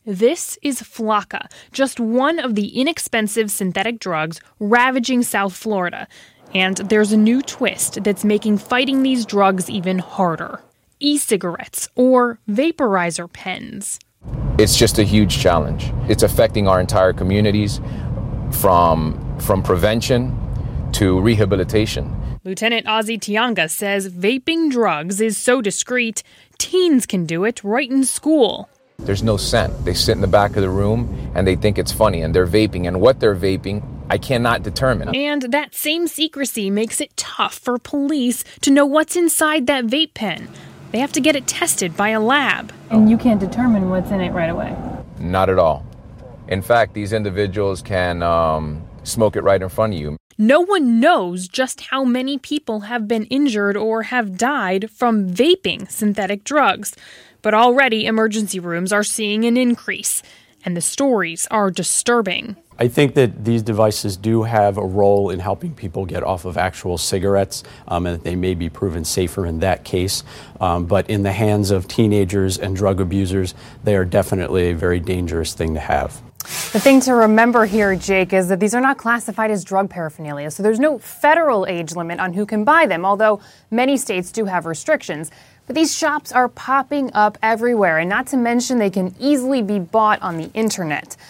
This is Flakka, just one of the inexpensive synthetic drugs ravaging South Florida. And there's a new twist that's making fighting these drugs even harder. E-cigarettes, or vaporizer pens. It's just a huge challenge. It's affecting our entire communities from prevention to rehabilitation. Lieutenant Ozzie Tianga says vaping drugs is so discreet, teens can do it right in school. There's no scent. They sit in the back of the room and they think it's funny, and they're vaping, and what they're vaping, I cannot determine. And that same secrecy makes it tough for police to know what's inside that vape pen. They have to get it tested by a lab. And you can't determine what's in it right away? Not at all. In fact, these individuals can smoke it right in front of you. No one knows just how many people have been injured or have died from vaping synthetic drugs. But already emergency rooms are seeing an increase, and the stories are disturbing. I think that these devices do have a role in helping people get off of actual cigarettes, and that they may be proven safer in that case. But in the hands of teenagers and drug abusers, they are definitely a very dangerous thing to have. The thing to remember here, Jake, is that these are not classified as drug paraphernalia, so there's no federal age limit on who can buy them, although many states do have restrictions. But these shops are popping up everywhere, and not to mention they can easily be bought on the internet.